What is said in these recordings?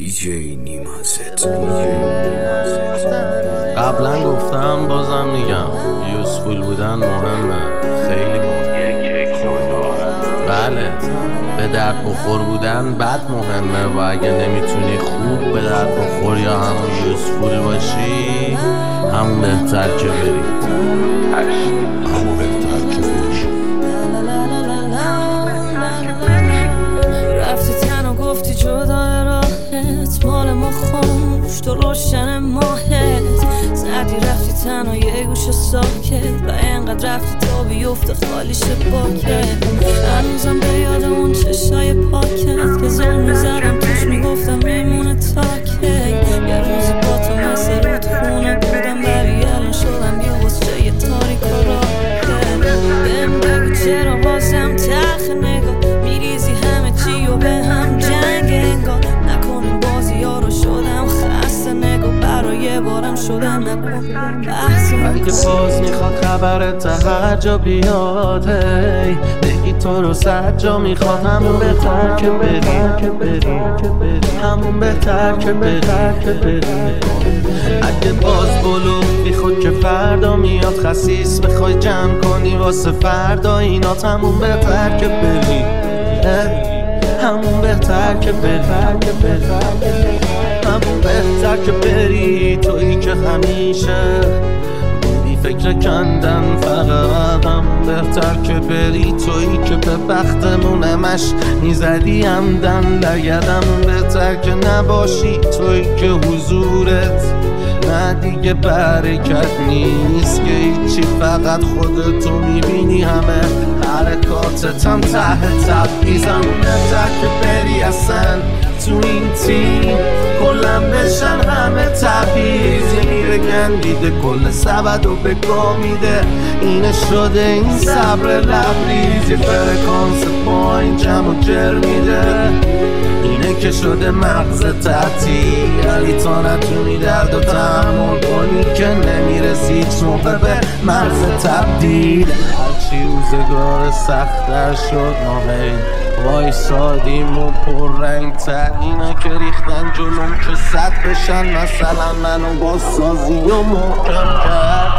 دیجی نیمازت. قبلا گفتم بازم میگم یوزفول بودن مهمه، خیلی مهمه. بله، به درد بخور بودن بد مهمه و اگه نمیتونی خوب به درد بخور یا همون یوزفول باشی همون بهتر که بری. همون بهتر که بری. رفتی تنها گفتی جدای راهت، مال ما خوش تو روشن ماهت. زدی رفتی تنها یه گوش ساکت و انقدر رفتی تا بیفته خالیش پاکت. هنوزم به یاد اون چشای پاکت که زل میزدم توش میگفتم میمونه تاکت. یه روزی با تو مثل رود خونه بودم ولی الان شدم یه واسه یه تاریک و راکت. بهم بگو چرا بازم تلخ نگاه میریزی همه چی و به هم جنگ انگار. نکنه بازی ها رو شدم خسته نگاه برای بارم شدم نکن بحث. اگه باز میخواد خبرت هر جا بیاد هی بگی تو رو 100 جا میخواد همون بهتر که بری همون بهتر که بری. اگه باز بلوفی خود که فردا میاد خسیس بخوای جمع کنی واسه فردا اینات همون بهتر که بری همون بهتر که بری همون بهتر که بری. تویی که همیشه بودی فکر کندن فقط همون بهتر که بری. تویی که به بختمونمش میزدی همدن لگدمون بهتر که نباشی. تویی که حضورت نه دیگه برکت نیست که هیچی فقط خودتو میبینی همه حرکاتت هم ته تبعیزم بهتر که بری اصلا تو این تیم کلم بشن همه تبعیزی میره گندیده کل سبد و به گاه میده. اینه شده این صبر لبریزی فرکانس پایین جمع و جر میده. اینه که شده مغز تعطیل ولی تا نتونی درد و تحمل کنی که نمیرسی هیچ موقع به مغز تبدیل. هرچی روزگار سخت‌تر شد ما هی وایسادیم و پررنگ تر. اینا که ریختن جلوم که صد بشن مثلا منو بازسازی و محکم کرد.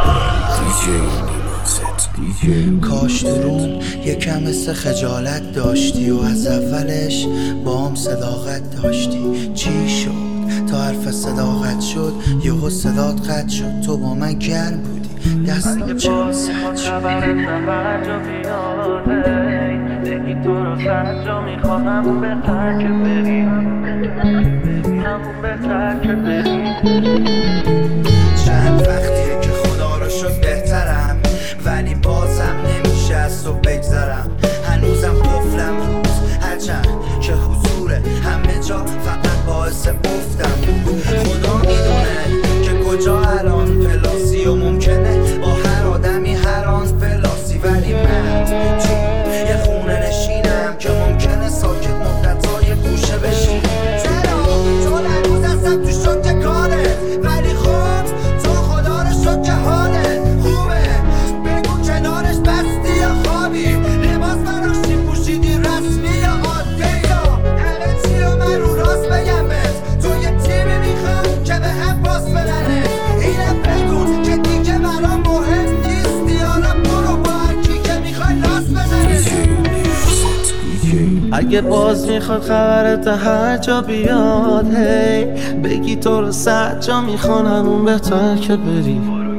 کاش درون یکم مثل خجالت داشتی و از اولش با هم صداقت داشتی. چی شد تا حرف صداقت شد یهو صدات قطع شد. تو با من گرم بودی دستم چرا سرد شد. بگی تو رو 100 جا میخوام همون بهتر که بری همون بهتر که بری. چند وقتیه که خدا رو شد بهترم ولی بازم نمیشه از تو بگذرم. هنوزم قفلم روز هرچند که حضور همه جا فقط باعث افتم بود. خدا میدونه که کجا الان پلاسی و ممکنه با هر آدمی هر آن پلاسی. ولی من یه خونه نشینم که ممکنه ساکت مدتای گوشه بشین. چرا؟ چون هنوز هستم تو شد کاره ولی خود تو خدا رو شد که حاله خوبه. بگو کنارش بستی یا خوابی لباس براشی پوشیدی رسمی یا عادی یا همه چی رو من رو راست بگم بهت. تو یه تیمی میخوام که به هم باس بدنه. اینه بگو که دیگه برام مهم نیستی حالا برو با هرکی که میخوای لاس بزنه. اگه باز میخواد خبرت هر جا بیاد هی بگی تو رو 100 جا میخوان همون بهتر که بری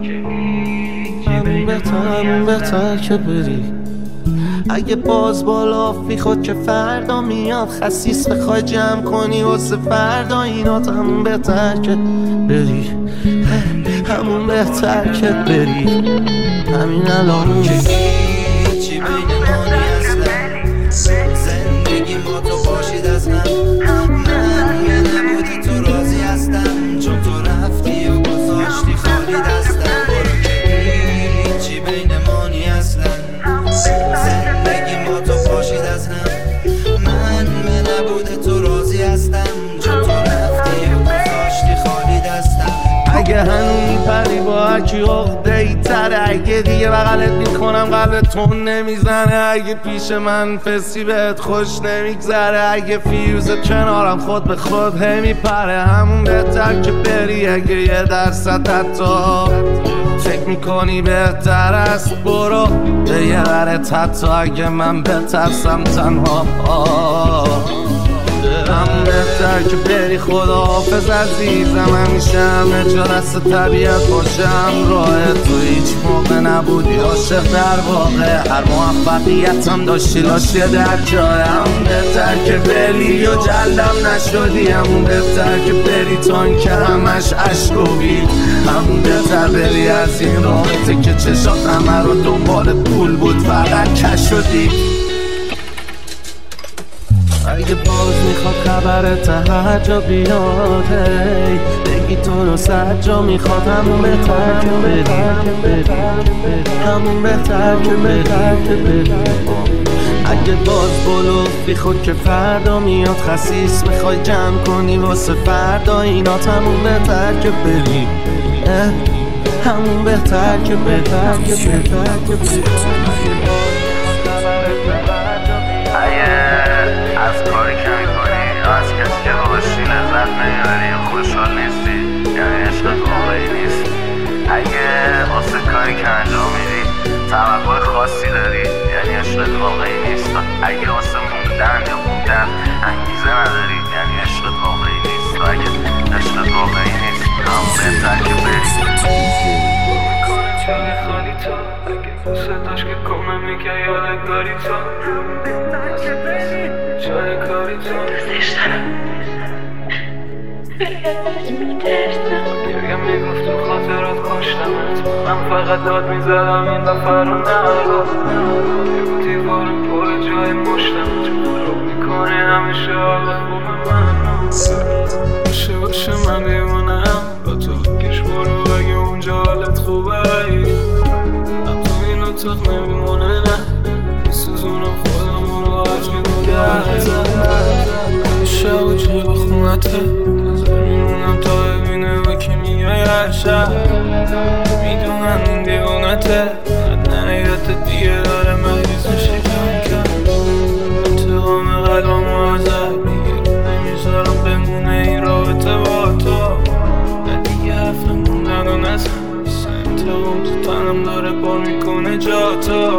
همون بهتر که بری. اگه باز بالافی خود که فردا میاد خسیس بخوای جمع کنی واسه فردا اینات همون بهتر که بری همون بهتر که بری. همین الان که هیچی بین ما نیستم زندگی ما تو باشید از من یه نبودی تو راضی هستم چون تو رفتی و گذاشتی خالی دستم. برو که هیچی بین ما نیستم زندگی ما تو باشید از هم من نبوده تو راضی هستم چون تو رفتی و گذاشتی خالی دستم. اگه هنوز میپری با هرکی عقده‌ای تره. اگه دیگه بغلت میکنم قلبت تون نمیزنه. اگه پیش من فسی بهت خوش نمیگذره. اگه فیوزت کنارم خود به خود میپره. همون بهتر که بری اگه 1% حتی فکر میکنی بهتر است برو به یه ورت. حتی اگه من بترسم تنها همون بهتر که بری. خداحافظ عزیزم، همیشه همه جا دست طبیعت باشم. راه تو هیچ موقع نبودی عاشق در واقع. هر موفقیتم داشتی لاشی در جای. همون بهتر که بری و جلدم نشدی. همون بهتر که بری تا این که همش عشق و بید. همون بهتر بری از این رابطه که چشات همه رو دنبال پول بود فقط کش شدی. اگه باز میخواد خبرت هر جا بیاد هی بگی تو رو 100 جا میخواد. همون بهتر که بری، همون بهتر که بری. اگه باز بلوف بی خود که فردا میاد خسیس میخوای جمع کنی واسه فردا اینات. همون بهتر که بری، همون بهتر که بهتر که بهتر که بری. از کاری که میکنی یا از کسی که باشی لذت نمیبری یا خوشحال نیستی یعنی عشقت واقعی نیست. اگه واسه کاری که انجام میدی توقع خاصی داری یعنی عشقت واقعی نیست. اگه واسه موندن یا بودن انگیزه نداری یعنی عشقت واقعی نیست. و اگه عشقت واقعی نیست همون بهتر که بری. خالی تو اگه دوست داشت که کنم میگه یادگاری تو جای کاری تو گرگم میگفت تو خاطرات کشتمت. من فقط داد میزدم این دفعه رو نگفت. یه دیوارم پر جای مشتمت رو میکنه همیشه حالا خوب من باشه من دیوانم با تو کش برو اگه اونجا حالت خوبه. من تو این اتاق نمیمونه نه میسوزونم خودم رو هرچی شب و جه با خونته نظر میمونم تا ببینه و که میگه هر شب میدونم این دیوانته. نهیت دیگه داره مریض میشه کم کم. انتقام قلبم رو ازت میگیره نمیذارم بمونه این رابطه با تو. نه دیگه حرف موندن و نزن انتقام تو تنم داره پر میکنه جا تو.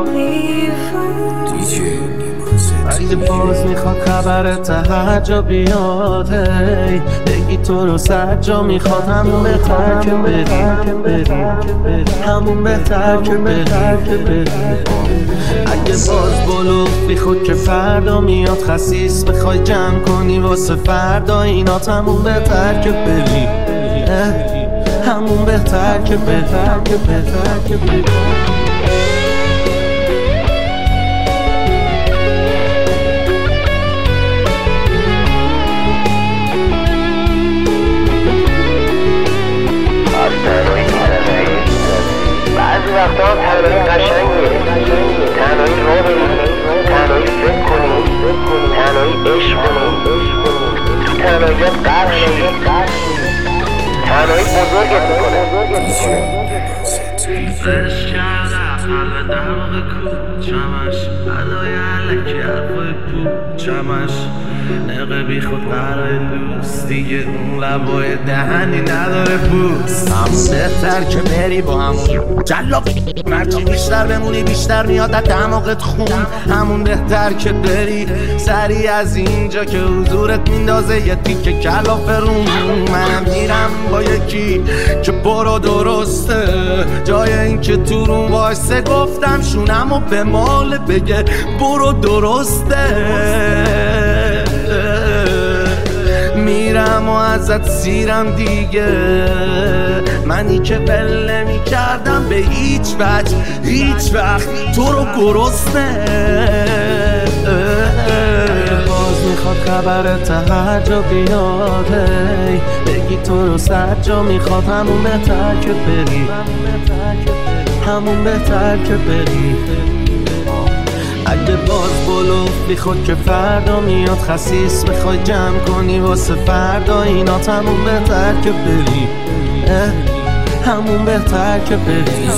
اگه باز میخواد خبرت هر جا بیاد هی بگی تو رو 100 جا میخواد. همون بهتر که بری، همون بهتر که بری. اگه باز بلوف بی خود که فردا میاد خسیس بخوای جمع کنی واسه فردا اینات. همون بهتر که بری، همون بهتر که بهتر که بهتر که بری. بعضی وقتا هم تنهایی قشنگه. تنهایی رو ببینی، تنهایی فکر کنی، تنهایی عشق کنی، تو تنهاییت غرق شی. تنهایی بزرگت میکنه. عشق کردم قلب دماغ کوچمش بدای علکی حرفای پوچمش نقه بی خود قرار دوست دیگه اون لبای دهنی نداره پوست. همون بهتر که بری با همون جلاب مرچی بیشتر بمونی بیشتر میاد از دماغت خون. همون بهتر که بری سری از اینجا که حضورت میندازه یه تیکه کلافه روم. منم میرم با یکی که برو درسته جای این که تو روم وایسه گفتم شونم و به مال بگه برو درسته. میرم و ازت سیرم دیگه منی که بله میکردم به هیچ وجه هیچ وقت تو رو گرسنه. باز میخواد خبرت هر جا بیاد هی بگی تو رو 100 جا میخواد. همون بهتر که بری، همون بهتر که بری. اگه باز بلوف بی خود که فردا میاد خسیس بخوای جمع کنی واسه فردا اینات. همون بهتر که بری، همون بهتر که بری.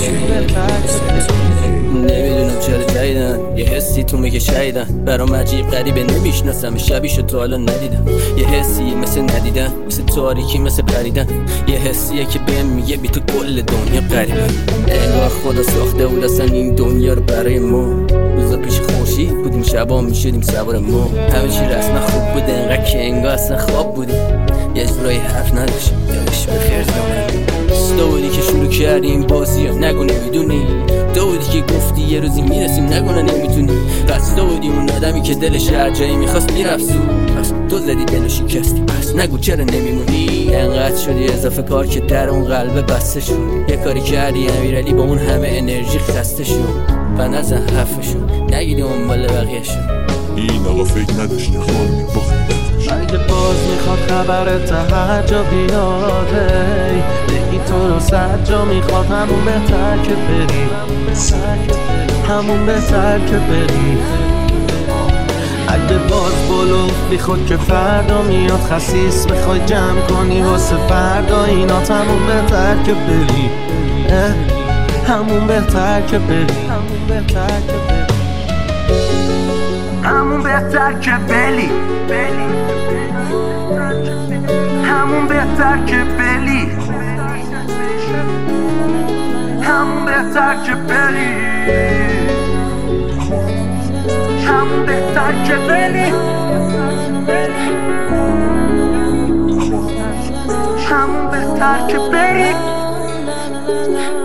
نمیدونم چرا جایدن یه حسی تو میگه شایدن برام عجیب غریبه نمیشناسم شبیشو تا حالا ندیدم یه حسی مثل ندیدن مثل تاریکی مثل پریدن یه حسیه که بهم میگه بی تو کل دنیا غریبه انگار خدا ساخته بود اصلا این دنیا رو برای ما روزا پیش خورشید بودیم شبا میشدیم سوار ما همه چی رسما خوب بوده انقدر که انگار اصلا خواب بوده یه جورایی حرف نداشت داشت به خیر زمان تو بودی که شروع کردیم بازی ها نگو نمیدونی تو بودی که گفتی یه روزی میرسیم نگو نمیتونی پس تو بودی اون آدمی که دلش هر جایی میخواست میرفت پس تو زدی دلو شکستی پس نگو چرا نمیمونی انقدر شدی اضافه کار که در اون قلبه بسته شد یه کاری کردی امیرعلی با اون همه انرژی خسته شد و نزن حرفه شد نگیدی اون بالا بقیه شد این آقا فکر نداشتی خواهی باختی اگه باز میخواد خبرت هر جا بیاد بگی تو رو 100 جا میخواد همون بهتر که بری همون بهتر که بری اگه باز بلوفی خود که فردا میاد خسیس بخوای جمع کنی واسه فردا اینات همون بهتر که بری همون بهتر که بری همون بهتر که بری همون بهتر که بلی همون بهتر که بلی همون بهتر که بلی همون بهتر که بلی همون بهتر که بلی